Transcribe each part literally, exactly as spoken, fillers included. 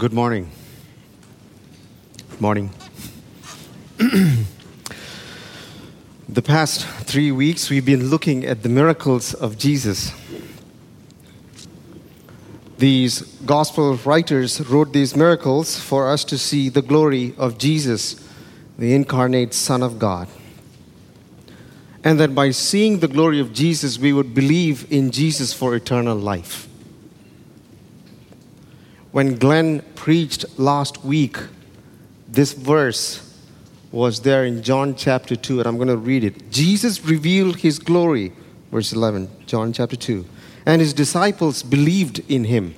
Good morning. Morning. The past three weeks, we've been looking at the miracles of Jesus. These gospel writers wrote these miracles for us to see the glory of Jesus, the incarnate Son of God. And that by seeing the glory of Jesus, we would believe in Jesus for eternal life. When Glenn preached last week, this verse was there in John chapter two, and I'm going to read it. Jesus revealed his glory, verse eleven, John chapter two, and his disciples believed in him.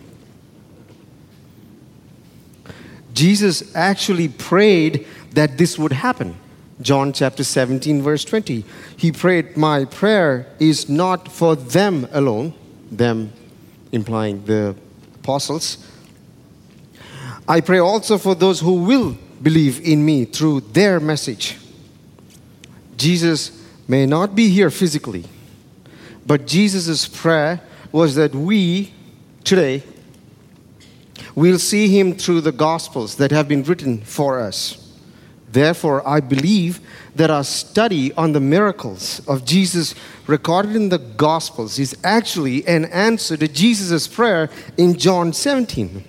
Jesus actually prayed that this would happen. John chapter seventeen, verse twenty. He prayed, "My prayer is not for them alone," them implying the apostles. "I pray also for those who will believe in me through their message." Jesus may not be here physically, but Jesus' prayer was that we, today, will see him through the Gospels that have been written for us. Therefore, I believe that our study on the miracles of Jesus recorded in the Gospels is actually an answer to Jesus' prayer in John seventeen.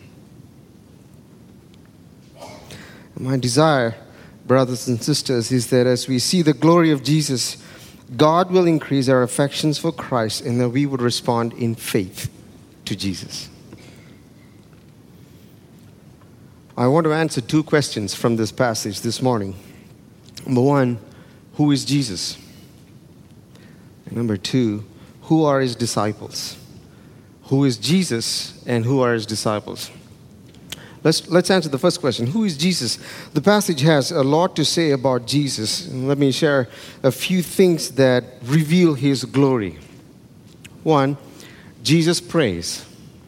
My desire, brothers and sisters, is that as we see the glory of Jesus, God will increase our affections for Christ and that we would respond in faith to Jesus. I want to answer two questions from this passage this morning. Number one, who is Jesus? And number two, who are his disciples? Who is Jesus and who are his disciples? Let's, let's answer the first question. Who is Jesus? The passage has a lot to say about Jesus. And let me share a few things that reveal his glory. One, Jesus prays.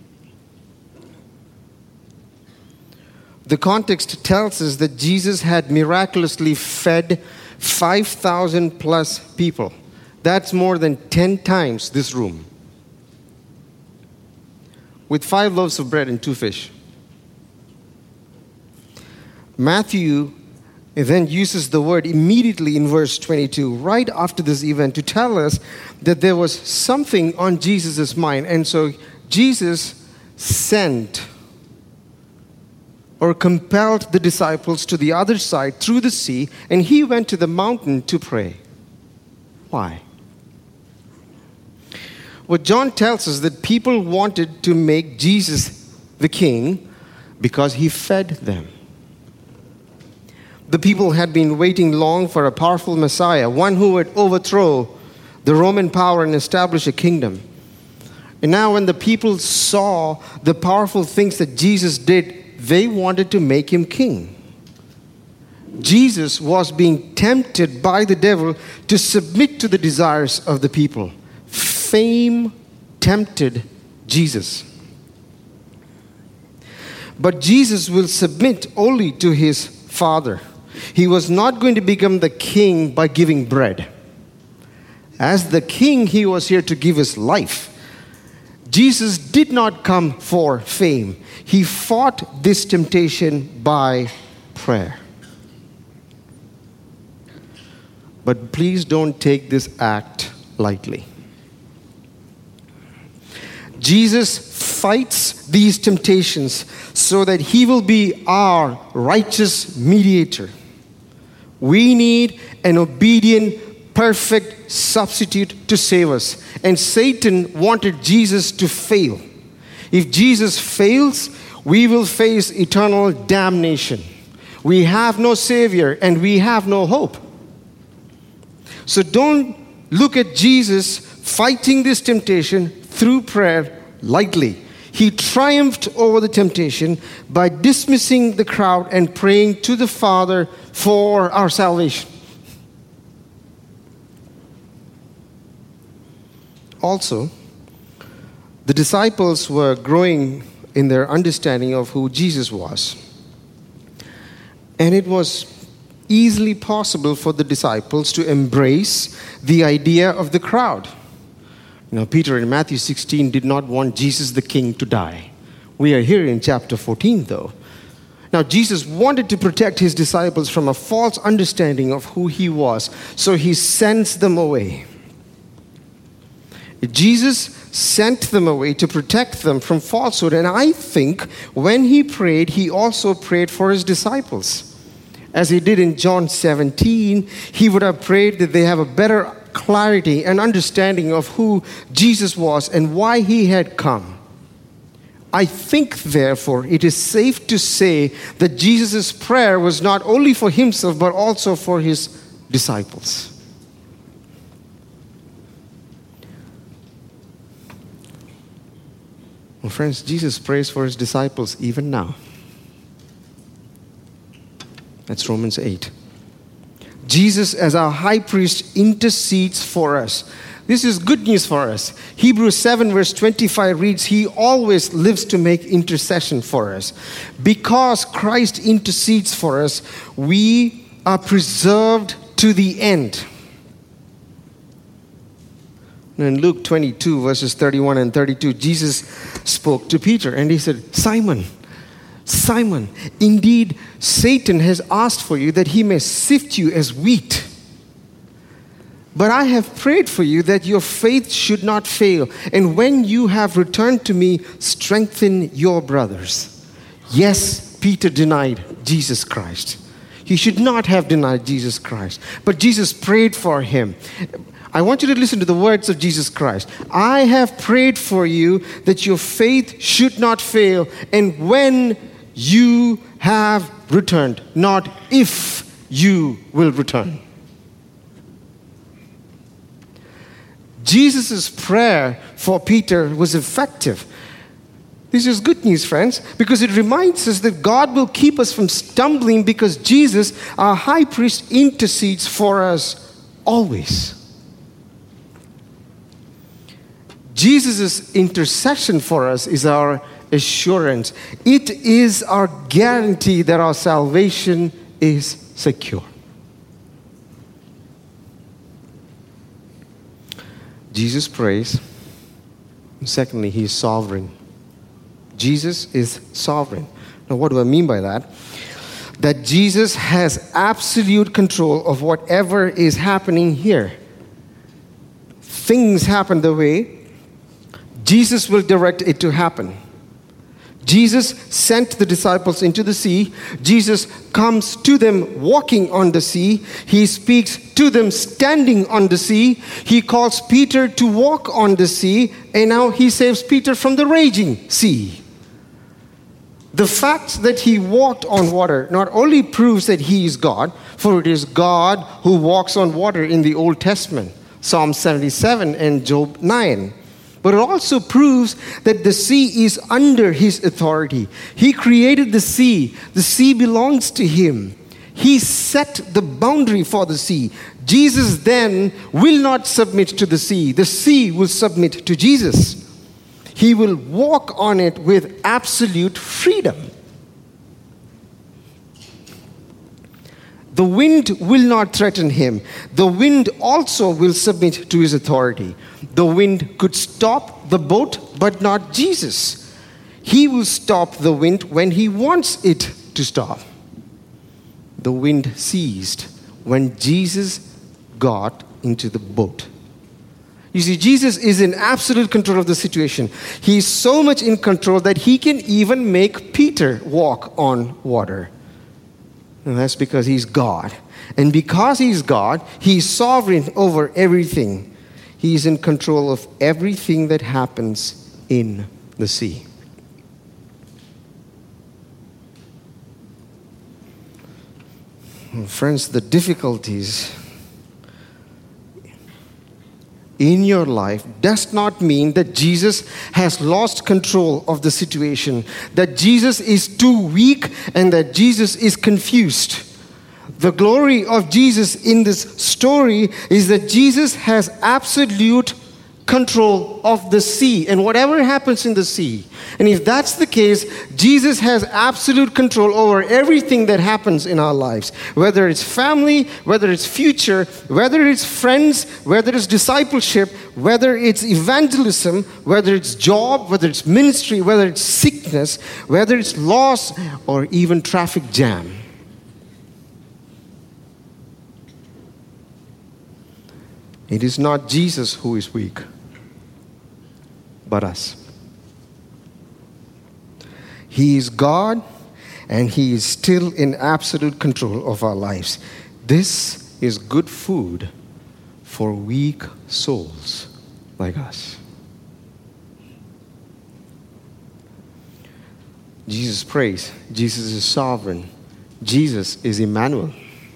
The context tells us that Jesus had miraculously fed five thousand plus people. That's more than ten times this room. With five loaves of bread and two fish. Matthew then uses the word immediately in verse twenty-two, right after this event, to tell us that there was something on Jesus' mind. And so Jesus sent or compelled the disciples to the other side through the sea, and he went to the mountain to pray. Why? Well, John tells us that people wanted to make Jesus the king because he fed them. The people had been waiting long for a powerful Messiah, one who would overthrow the Roman power and establish a kingdom. And now when the people saw the powerful things that Jesus did, they wanted to make him king. Jesus was being tempted by the devil to submit to the desires of the people. Fame tempted Jesus. But Jesus will submit only to his Father. He was not going to become the king by giving bread. As the king, he was here to give his life. Jesus did not come for fame. He fought this temptation by prayer. But please don't take this act lightly. Jesus fights these temptations so that he will be our righteous mediator. We need an obedient, perfect substitute to save us. And Satan wanted Jesus to fail. If Jesus fails, we will face eternal damnation. We have no Savior and we have no hope. So don't look at Jesus fighting this temptation through prayer lightly. He triumphed over the temptation by dismissing the crowd and praying to the Father for our salvation. Also, the disciples were growing in their understanding of who Jesus was. And it was easily possible for the disciples to embrace the idea of the crowd. You know, Peter in Matthew sixteen did not want Jesus the King to die. We are here in chapter fourteen, though. Now, Jesus wanted to protect his disciples from a false understanding of who he was, so he sends them away. Jesus sent them away to protect them from falsehood, and I think when he prayed, he also prayed for his disciples. As he did in John seventeen, he would have prayed that they have a better clarity and understanding of who Jesus was and why he had come. I think, therefore, it is safe to say that Jesus' prayer was not only for himself, but also for his disciples. Well, friends, Jesus prays for his disciples even now. That's Romans eight. Jesus, as our high priest, intercedes for us. This is good news for us. Hebrews seven verse twenty-five reads, he always lives to make intercession for us. Because Christ intercedes for us, we are preserved to the end. In Luke twenty-two verses thirty-one and thirty-two, Jesus spoke to Peter and he said, Simon, Simon, indeed Satan has asked for you that he may sift you as wheat. But I have prayed for you that your faith should not fail. And when you have returned to me, strengthen your brothers. Yes, Peter denied Jesus Christ. He should not have denied Jesus Christ. But Jesus prayed for him. I want you to listen to the words of Jesus Christ. I have prayed for you that your faith should not fail. And when you have returned, not if you will return. Jesus' prayer for Peter was effective. This is good news, friends, because it reminds us that God will keep us from stumbling because Jesus, our high priest, intercedes for us always. Jesus' intercession for us is our assurance. It is our guarantee that our salvation is secure. Jesus prays. Secondly, he is sovereign. Jesus is sovereign. Now, what do I mean by that? That Jesus has absolute control of whatever is happening here. Things happen the way Jesus will direct it to happen. Jesus sent the disciples into the sea. Jesus comes to them walking on the sea. He speaks to them standing on the sea. He calls Peter to walk on the sea. And now he saves Peter from the raging sea. The fact that he walked on water not only proves that he is God, for it is God who walks on water in the Old Testament, Psalm seventy-seven and Job nine. But it also proves that the sea is under his authority. He created the sea. The sea belongs to him. He set the boundary for the sea. Jesus then will not submit to the sea. The sea will submit to Jesus. He will walk on it with absolute freedom. The wind will not threaten him. The wind also will submit to his authority. The wind could stop the boat, but not Jesus. He will stop the wind when he wants it to stop. The wind ceased when Jesus got into the boat. You see, Jesus is in absolute control of the situation. He is so much in control that he can even make Peter walk on water. And that's because he's God. And because he's God, he's sovereign over everything. He's in control of everything that happens in the sea. Friends, the difficulties in your life does not mean that Jesus has lost control of the situation, that Jesus is too weak and that Jesus is confused. The glory of Jesus in this story is that Jesus has absolute control of the sea and whatever happens in the sea. And if that's the case, Jesus has absolute control over everything that happens in our lives, whether it's family, whether it's future, whether it's friends, whether it's discipleship, whether it's evangelism, whether it's job, whether it's ministry, whether it's sickness, whether it's loss, or even traffic jam. It is not Jesus who is weak, but us. He is God, and He is still in absolute control of our lives. This is good food for weak souls like us. Jesus prays. Jesus is sovereign. Jesus is Emmanuel.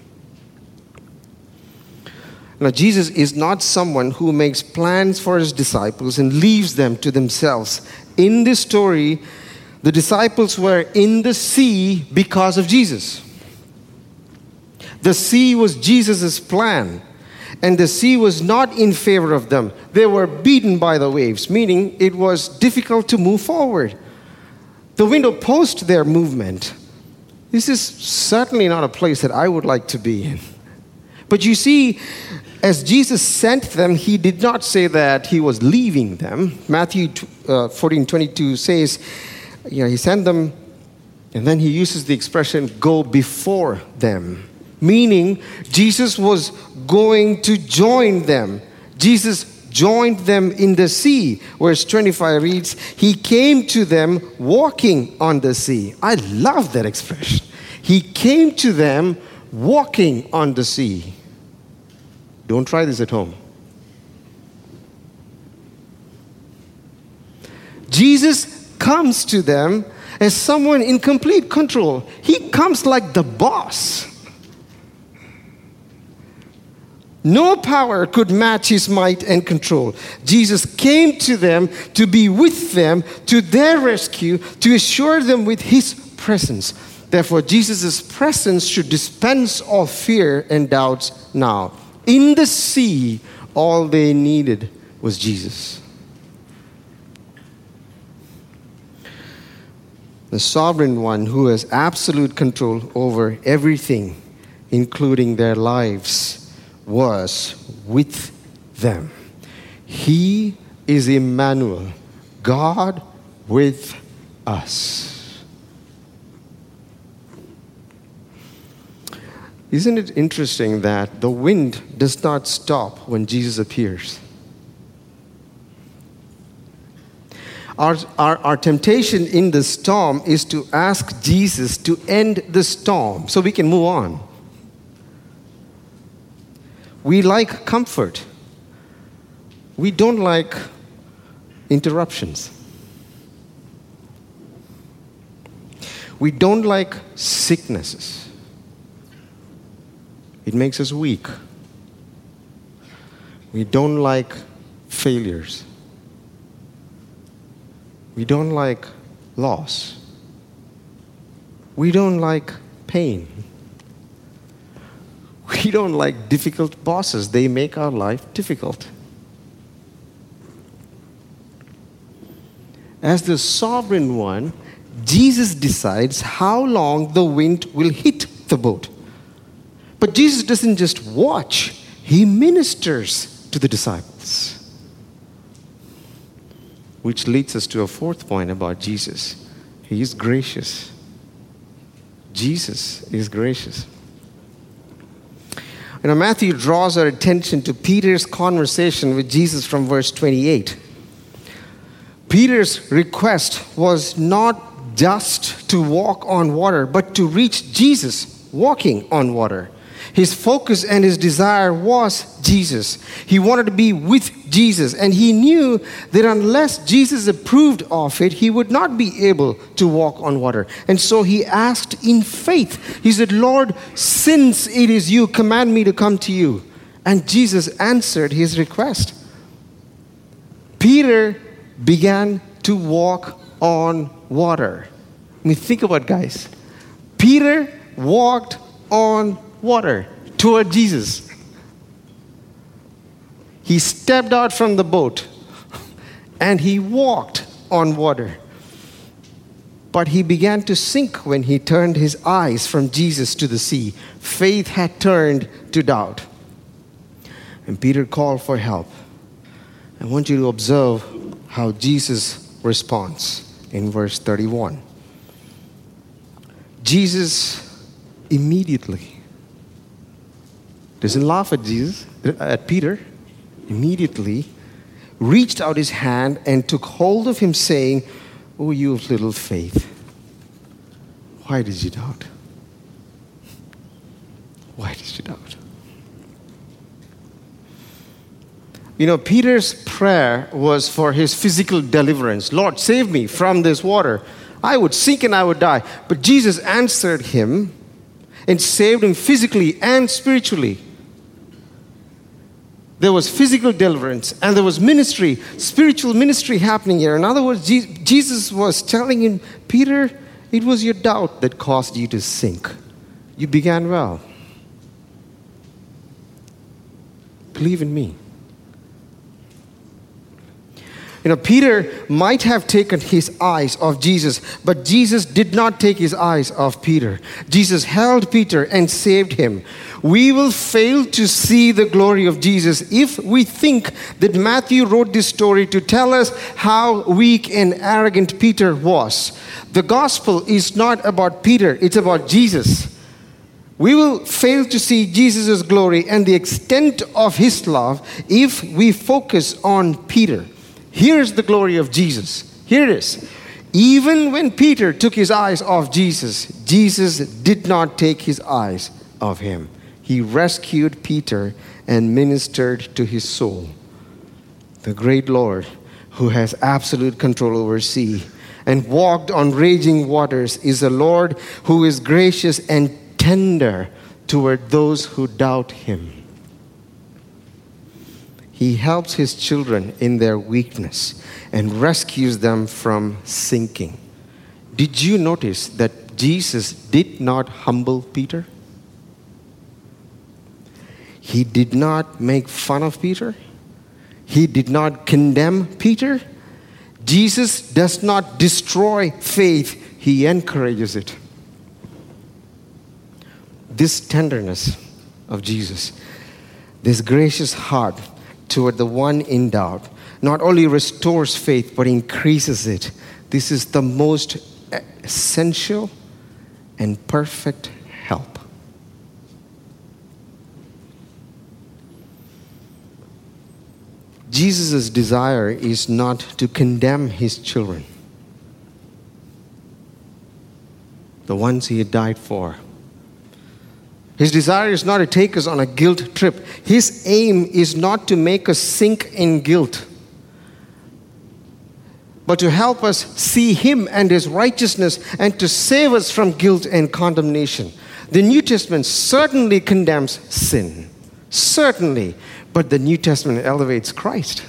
Now, Jesus is not someone who makes plans for His disciples and leaves them to themselves. In this story, the disciples were in the sea because of Jesus. The sea was Jesus' plan, and the sea was not in favor of them. They were beaten by the waves, meaning it was difficult to move forward. The wind opposed their movement. This is certainly not a place that I would like to be in. But you see, as Jesus sent them, He did not say that He was leaving them. Matthew uh, fourteen twenty-two says, you know, He sent them, and then He uses the expression, go before them. Meaning, Jesus was going to join them. Jesus joined them in the sea. Verse twenty-five reads, He came to them walking on the sea. I love that expression. He came to them walking on the sea. Don't try this at home. Jesus comes to them as someone in complete control. He comes like the boss. No power could match His might and control. Jesus came to them to be with them, to their rescue, to assure them with His presence. Therefore, Jesus' presence should dispense all fear and doubts now. In the sea, all they needed was Jesus. The sovereign one who has absolute control over everything, including their lives, was with them. He is Emmanuel, God with us. Isn't it interesting that the wind does not stop when Jesus appears? Our, our, our temptation in the storm is to ask Jesus to end the storm so we can move on. We like comfort. We don't like interruptions. We don't like sicknesses. It makes us weak. We don't like failures. We don't like loss. We don't like pain. We don't like difficult bosses. They make our life difficult. As the sovereign one, Jesus decides how long the wind will hit the boat. But Jesus doesn't just watch, He ministers to the disciples. Which leads us to a fourth point about Jesus. He is gracious. Jesus is gracious. You know, Matthew draws our attention to Peter's conversation with Jesus from verse twenty-eight. Peter's request was not just to walk on water, but to reach Jesus walking on water. His focus and his desire was Jesus. He wanted to be with Jesus, and he knew that unless Jesus approved of it, he would not be able to walk on water. And so he asked in faith. He said, Lord, since it is you, command me to come to you. And Jesus answered his request. Peter began to walk on water. I mean, think about it, guys. Peter walked on water toward Jesus. He stepped out from the boat, and he walked on water. But he began to sink when he turned his eyes from Jesus to the sea. Faith had turned to doubt. And Peter called for help. I want you to observe how Jesus responds in verse thirty-one. Jesus immediately doesn't laugh at Jesus, at Peter, immediately reached out his hand and took hold of him, saying, "O you of little faith, why did you doubt? Why did you doubt?" You know, Peter's prayer was for his physical deliverance. "Lord, save me from this water. I would sink and I would die." But Jesus answered him and saved him physically and spiritually. There was physical deliverance and there was ministry, spiritual ministry happening here. In other words, Jesus was telling him, "Peter, it was your doubt that caused you to sink. You began well. Believe in me." You know, Peter might have taken his eyes off Jesus, but Jesus did not take his eyes off Peter. Jesus held Peter and saved him. We will fail to see the glory of Jesus if we think that Matthew wrote this story to tell us how weak and arrogant Peter was. The gospel is not about Peter, it's about Jesus. We will fail to see Jesus' glory and the extent of his love if we focus on Peter. Here's the glory of Jesus. Here it is. Even when Peter took his eyes off Jesus, Jesus did not take his eyes off him. He rescued Peter and ministered to his soul. The great Lord, who has absolute control over sea and walked on raging waters, is a Lord who is gracious and tender toward those who doubt him. He helps his children in their weakness and rescues them from sinking. Did you notice that Jesus did not humble Peter? He did not make fun of Peter. He did not condemn Peter. Jesus does not destroy faith. He encourages it. This tenderness of Jesus, this gracious heart toward the one in doubt, not only restores faith, but increases it. This is the most essential and perfect help. Jesus' desire is not to condemn his children, the ones he had died for. His desire is not to take us on a guilt trip. His aim is not to make us sink in guilt, but to help us see him and his righteousness and to save us from guilt and condemnation. The New Testament certainly condemns sin, certainly, but the New Testament elevates Christ.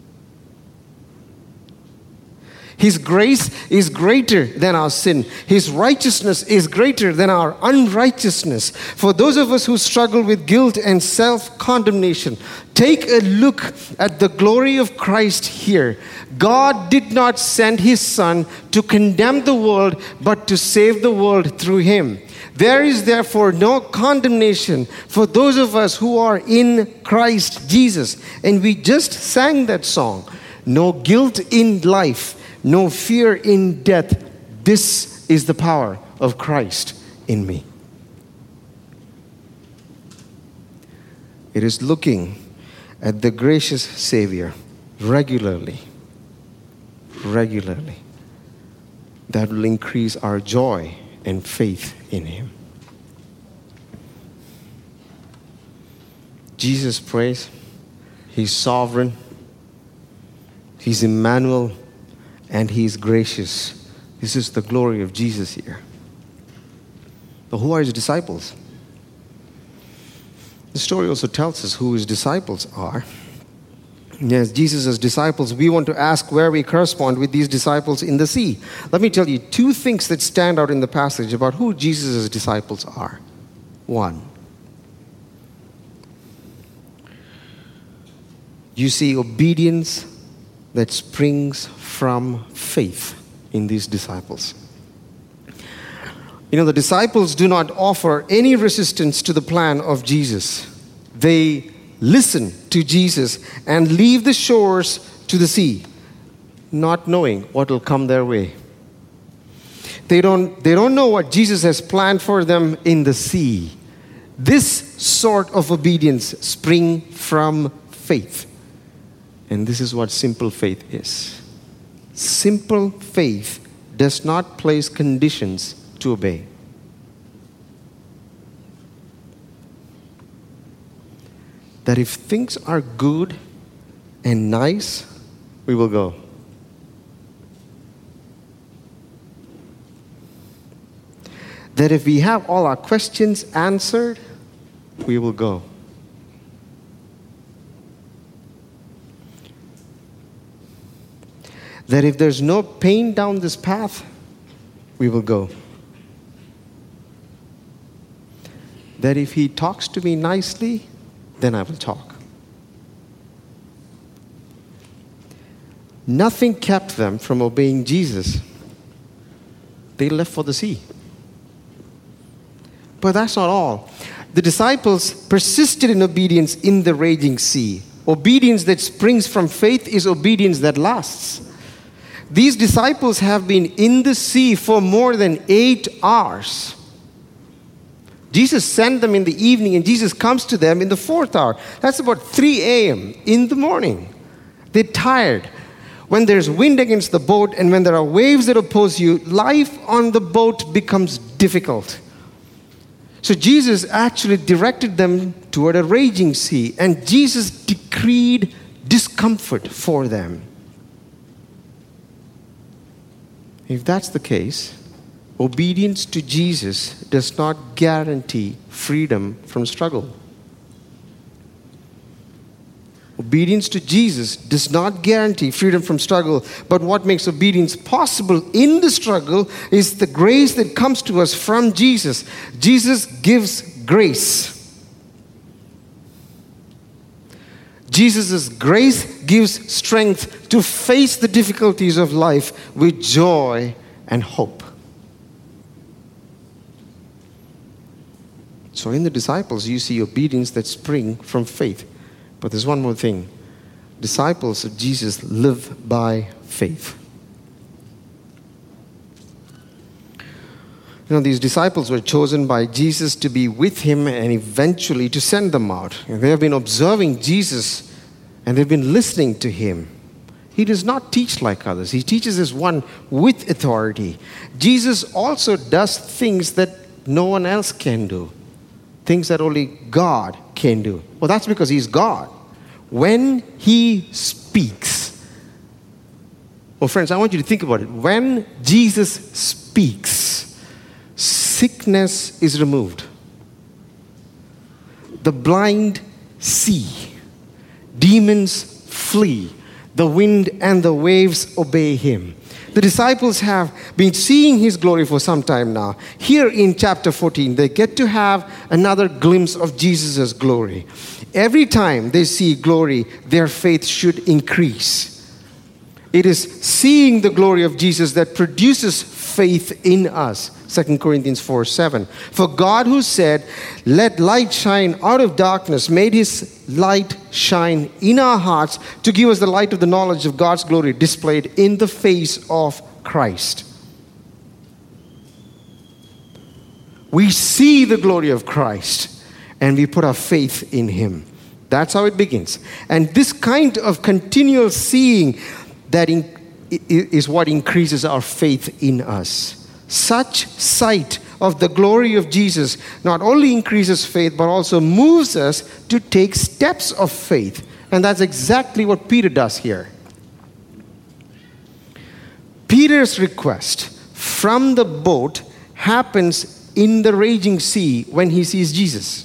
His grace is greater than our sin. His righteousness is greater than our unrighteousness. For those of us who struggle with guilt and self-condemnation, take a look at the glory of Christ here. God did not send his Son to condemn the world, but to save the world through him. There is therefore no condemnation for those of us who are in Christ Jesus. And we just sang that song. No guilt in life, no fear in death. This is the power of Christ in me. It is looking at the gracious Savior regularly, regularly, that will increase our joy and faith in him. Jesus prays. He's sovereign. He's Emmanuel. And he's gracious. This is the glory of Jesus here. But who are his disciples? The story also tells us who his disciples are. Yes, Jesus' disciples, we want to ask where we correspond with these disciples in the sea. Let me tell you two things that stand out in the passage about who Jesus' disciples are. One, you see obedience that springs from faith in these disciples. You know, the disciples do not offer any resistance to the plan of Jesus. They listen to Jesus and leave the shores to the sea, not knowing what will come their way. They don't, they don't know what Jesus has planned for them in the sea. This sort of obedience springs from faith. And this is what simple faith is. Simple faith does not place conditions to obey. That if things are good and nice, we will go. That if we have all our questions answered, we will go. That if there's no pain down this path, we will go. That if he talks to me nicely, then I will talk. Nothing kept them from obeying Jesus. They left for the sea. But that's not all. The disciples persisted in obedience in the raging sea. Obedience that springs from faith is obedience that lasts. These disciples have been in the sea for more than eight hours. Jesus sent them in the evening, and Jesus comes to them in the fourth hour. That's about three a.m. in the morning. They're tired. When there's wind against the boat and when there are waves that oppose you, life on the boat becomes difficult. So Jesus actually directed them toward a raging sea, and Jesus decreed discomfort for them. If that's the case, obedience to Jesus does not guarantee freedom from struggle. Obedience to Jesus does not guarantee freedom from struggle, but what makes obedience possible in the struggle is the grace that comes to us from Jesus. Jesus gives grace. Jesus' grace gives strength to face the difficulties of life with joy and hope. So in the disciples, you see obedience that springs from faith. But there's one more thing. Disciples of Jesus live by faith. You know, these disciples were chosen by Jesus to be with him and eventually to send them out. And they have been observing Jesus and they've been listening to him. He does not teach like others. He teaches as one with authority. Jesus also does things that no one else can do. Things that only God can do. Well, that's because he's God. When he speaks, well, friends, I want you to think about it. When Jesus speaks, sickness is removed. The blind see. Demons flee. The wind and the waves obey him. The disciples have been seeing his glory for some time now. Here in chapter fourteen, they get to have another glimpse of Jesus' glory. Every time they see glory, their faith should increase. It is seeing the glory of Jesus that produces faith in us. Second Corinthians four seven. For God, who said, "Let light shine out of darkness," made his light shine in our hearts to give us the light of the knowledge of God's glory displayed in the face of Christ. We see the glory of Christ and we put our faith in him. That's how it begins. And this kind of continual seeing that in, is what increases our faith in us. Such sight of the glory of Jesus not only increases faith, but also moves us to take steps of faith. And that's exactly what Peter does here. Peter's request from the boat happens in the raging sea when he sees Jesus.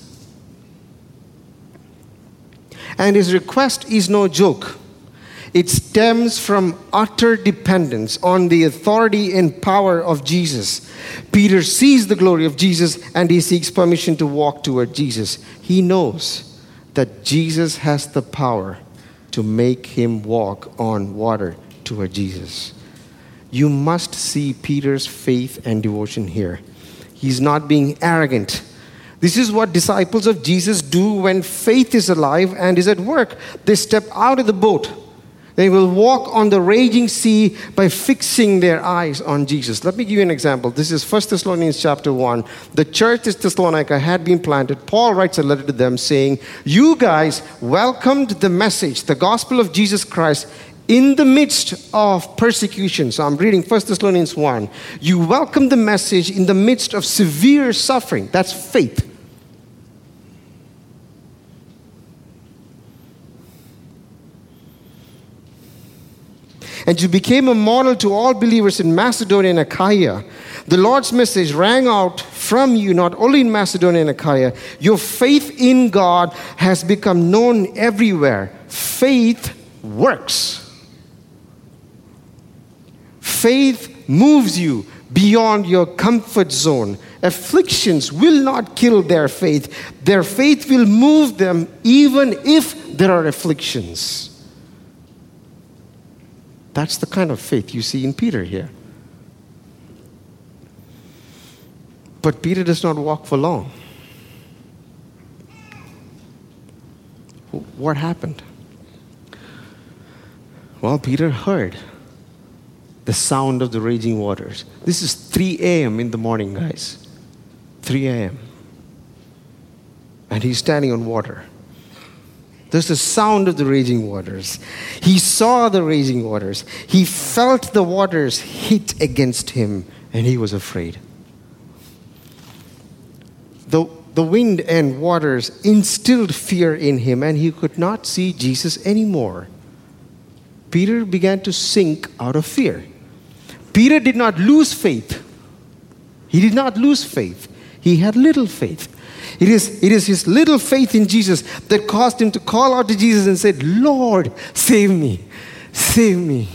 And his request is no joke. It stems from utter dependence on the authority and power of Jesus. Peter sees the glory of Jesus and he seeks permission to walk toward Jesus. He knows that Jesus has the power to make him walk on water toward Jesus. You must see Peter's faith and devotion here. He's not being arrogant. This is what disciples of Jesus do when faith is alive and is at work. They step out of the boat. They will walk on the raging sea by fixing their eyes on Jesus. Let me give you an example. This is First Thessalonians chapter one. The church at Thessalonica had been planted. Paul writes a letter to them saying, you guys welcomed the message, the gospel of Jesus Christ, in the midst of persecution. So I'm reading First Thessalonians one. You welcomed the message in the midst of severe suffering. That's faith. And you became a model to all believers in Macedonia and Achaia. The Lord's message rang out from you, not only in Macedonia and Achaia. Your faith in God has become known everywhere. Faith works. Faith moves you beyond your comfort zone. Afflictions will not kill their faith. Their faith will move them even if there are afflictions. That's the kind of faith you see in Peter here. But Peter does not walk for long. What happened? Well, Peter heard the sound of the raging waters. This is three a.m. in the morning, guys. three a.m. And he's standing on water. There's the sound of the raging waters. He saw the raging waters. He felt the waters hit against him, and he was afraid. The, the wind and waters instilled fear in him, and he could not see Jesus anymore. Peter began to sink out of fear. Peter did not lose faith. He did not lose faith. He had little faith. It is, it is his little faith in Jesus that caused him to call out to Jesus and said, Lord, save me, save me.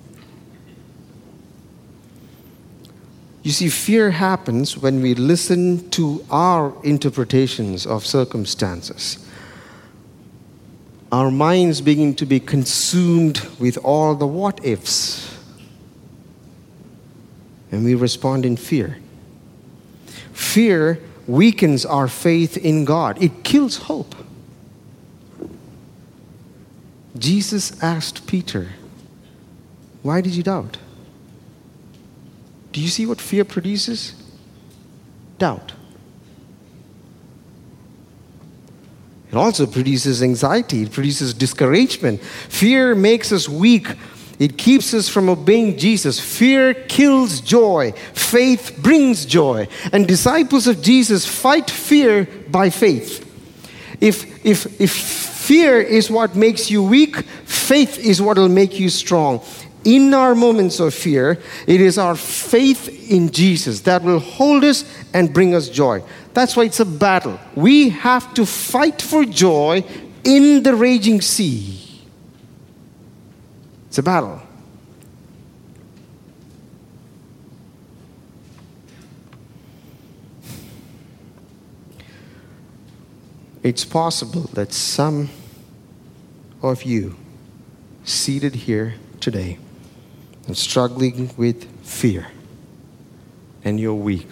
You see, fear happens when we listen to our interpretations of circumstances. Our minds begin to be consumed with all the what ifs. And we respond in fear. Fear weakens our faith in God. It kills hope. Jesus asked Peter, why did you doubt? Do you see what fear produces? Doubt. It also produces anxiety. It produces discouragement. Fear makes us weak. It keeps us from obeying Jesus. Fear kills joy. Faith brings joy. And disciples of Jesus fight fear by faith. If, if, if fear is what makes you weak, faith is what will make you strong. In our moments of fear, it is our faith in Jesus that will hold us and bring us joy. That's why it's a battle. We have to fight for joy in the raging sea. It's a battle. It's possible that some of you seated here today and struggling with fear, and you're weak.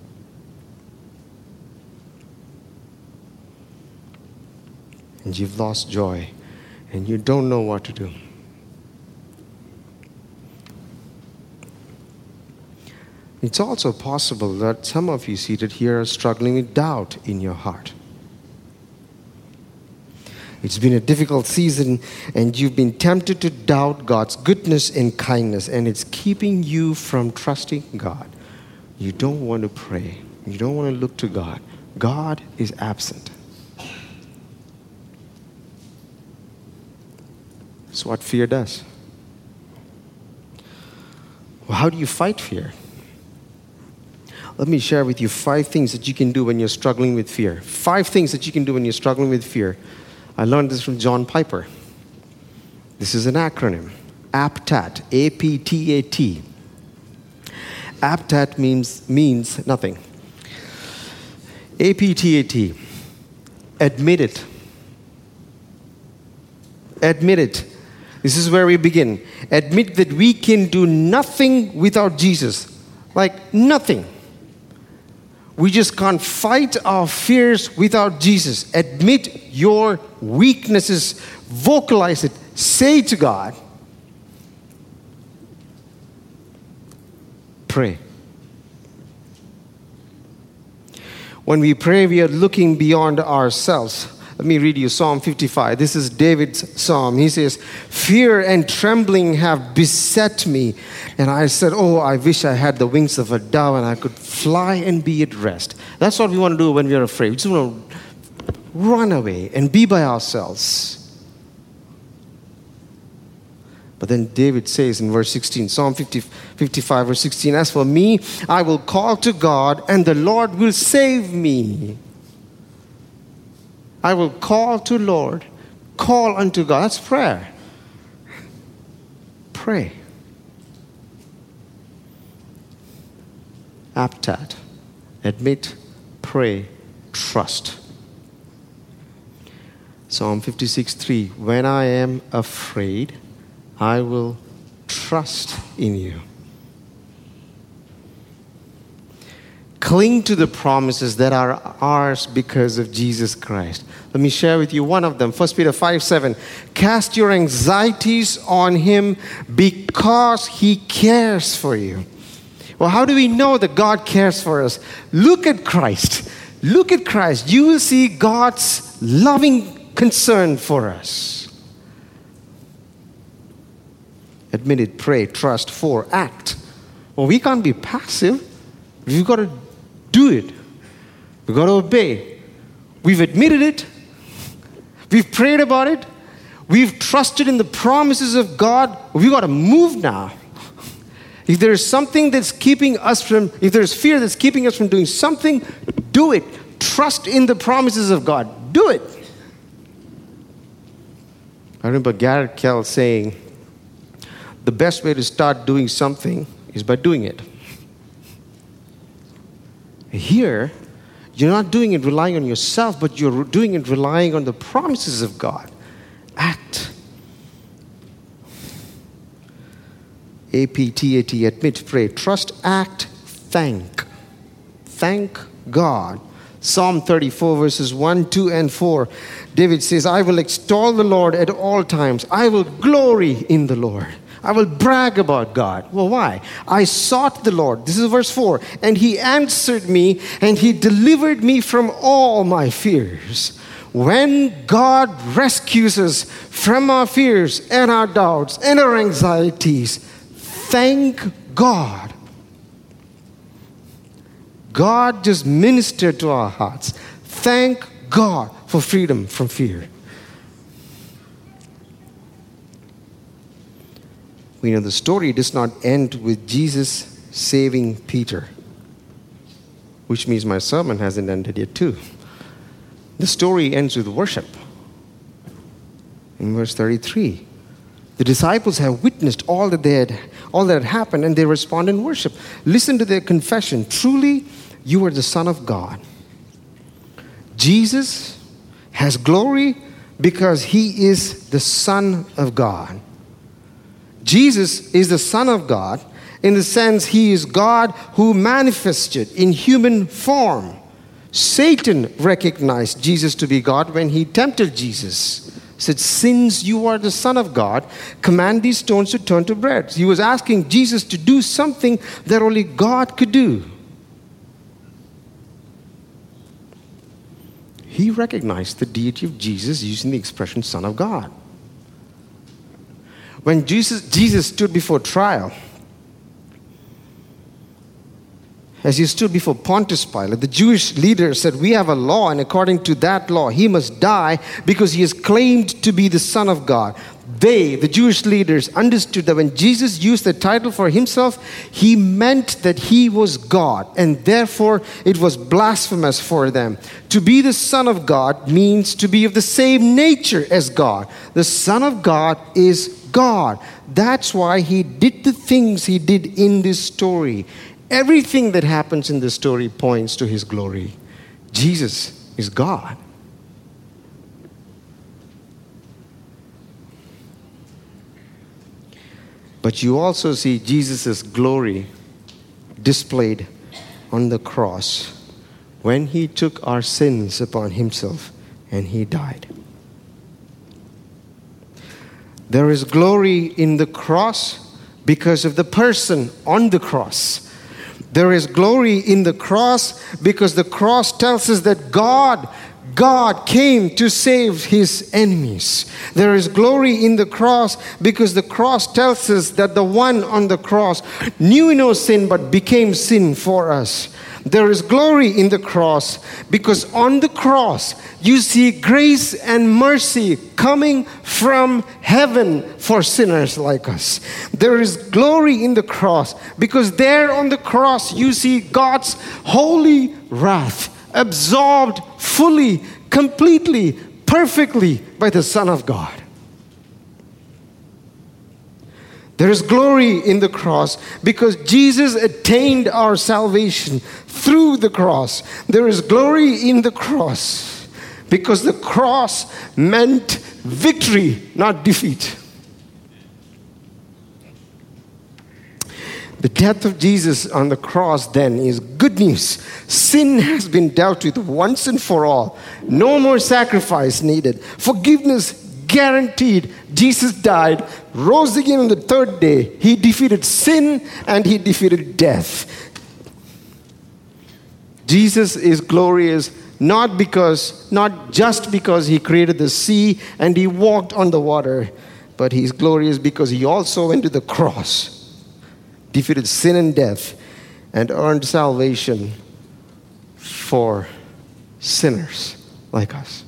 And you've lost joy, and you don't know what to do. It's also possible that some of you seated here are struggling with doubt in your heart. It's been a difficult season, and you've been tempted to doubt God's goodness and kindness, and it's keeping you from trusting God. You don't want to pray. You don't want to look to God. God is absent. That's what fear does. Well, how do you fight fear? Let me share with you five things that you can do when you're struggling with fear. Five things that you can do when you're struggling with fear. I learned this from John Piper. This is an acronym. APTAT. A P T A T. APTAT means, means nothing. A P T A T. Admit it. Admit it. This is where we begin. Admit that we can do nothing without Jesus. Like nothing. We just can't fight our fears without Jesus. Admit your weaknesses. Vocalize it. Say to God. Pray. When we pray, we are looking beyond ourselves. Let me read you Psalm fifty-five. This is David's psalm. He says, fear and trembling have beset me. And I said, oh, I wish I had the wings of a dove and I could fly and be at rest. That's what we want to do when we are afraid. We just want to run away and be by ourselves. But then David says in verse sixteen, Psalm fifty, fifty-five, verse sixteen, as for me, I will call to God and the Lord will save me. I will call to Lord, call unto God. That's prayer. Pray. Aptat. Admit, pray, trust. Psalm fifty-six, three. When I am afraid, I will trust in you. Cling to the promises that are ours because of Jesus Christ. Let me share with you one of them. First Peter five, seven. Cast your anxieties on him because he cares for you. Well, how do we know that God cares for us? Look at Christ. Look at Christ. You will see God's loving concern for us. Admit it, pray, trust, four, act. Well, we can't be passive. We've got to do it. We've got to obey. We've admitted it. We've prayed about it. We've trusted in the promises of God. We've got to move now. If there is something that's keeping us from, if there's fear that's keeping us from doing something, do it. Trust in the promises of God. Do it. I remember Garrett Kell saying, the best way to start doing something is by doing it. Here, you're not doing it relying on yourself, but you're doing it relying on the promises of God. Act. A P T A T, admit, pray, trust, act, thank. Thank God. Psalm thirty-four, verses one, two, and four. David says, I will extol the Lord at all times. I will glory in the Lord. I will brag about God. Well, why? I sought the Lord. This is verse four. And he answered me, and he delivered me from all my fears. When God rescues us from our fears and our doubts and our anxieties, thank God. God just ministered to our hearts. Thank God for freedom from fear. We know the story does not end with Jesus saving Peter, which means my sermon hasn't ended yet too. The story ends with worship. In verse thirty-three, the disciples have witnessed all that they had, all that had happened, and they respond in worship. Listen to their confession. Truly, you are the Son of God. Jesus has glory because he is the Son of God. Jesus is the Son of God in the sense he is God who manifested in human form. Satan recognized Jesus to be God when he tempted Jesus. He said, since you are the Son of God, command these stones to turn to bread. He was asking Jesus to do something that only God could do. He recognized the deity of Jesus using the expression Son of God. When Jesus, Jesus stood before trial, as he stood before Pontius Pilate, the Jewish leaders said, we have a law, and according to that law, he must die because he is claimed to be the Son of God. They, the Jewish leaders, understood that when Jesus used the title for himself, he meant that he was God, and therefore it was blasphemous for them. To be the Son of God means to be of the same nature as God. The Son of God is God. That's why he did the things he did in this story. Everything that happens in this story points to his glory. Jesus is God. But you also see Jesus' glory displayed on the cross when he took our sins upon himself and he died. There is glory in the cross because of the person on the cross. There is glory in the cross because the cross tells us that God, God came to save his enemies. There is glory in the cross because the cross tells us that the one on the cross knew no sin but became sin for us. There is glory in the cross because on the cross you see grace and mercy coming from heaven for sinners like us. There is glory in the cross because there on the cross you see God's holy wrath absorbed fully, completely, perfectly by the Son of God. There is glory in the cross because Jesus attained our salvation through the cross. There is glory in the cross because the cross meant victory, not defeat. The death of Jesus on the cross then is good news. Sin has been dealt with once and for all. No more sacrifice needed. Forgiveness guaranteed. Jesus died, rose again on the third day. He defeated sin and he defeated death. Jesus is glorious not because, not just because he created the sea and he walked on the water, but he's glorious because he also went to the cross, defeated sin and death, and earned salvation for sinners like us.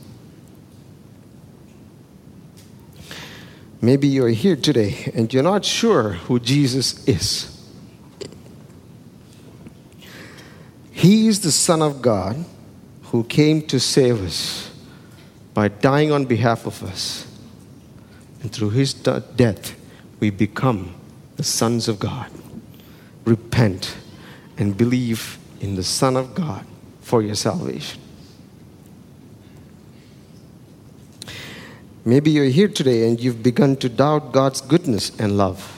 Maybe you're here today and you're not sure who Jesus is. He is the Son of God who came to save us by dying on behalf of us. And through his death, we become the sons of God. Repent and believe in the Son of God for your salvation. Maybe you're here today and you've begun to doubt God's goodness and love.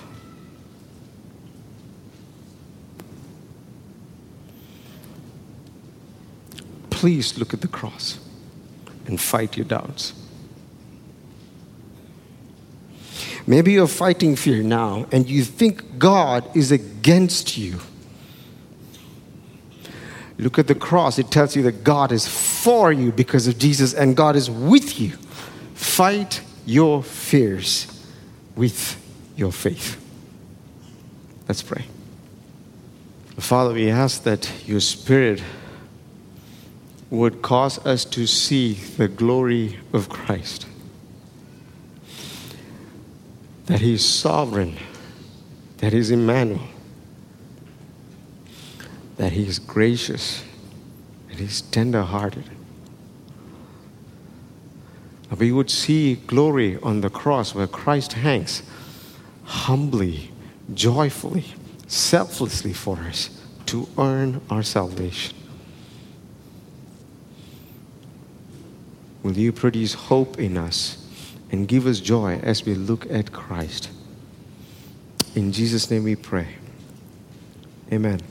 Please look at the cross and fight your doubts. Maybe you're fighting fear now and you think God is against you. Look at the cross. It tells you that God is for you because of Jesus and God is with you. Fight your fears with your faith. Let's pray. Father, we ask that your Spirit would cause us to see the glory of Christ. That he is sovereign, that he is Emmanuel, that he is gracious, that he is tender-hearted. We would see glory on the cross where Christ hangs humbly, joyfully, selflessly for us to earn our salvation. Will you produce hope in us and give us joy as we look at Christ? In Jesus' name we pray. Amen.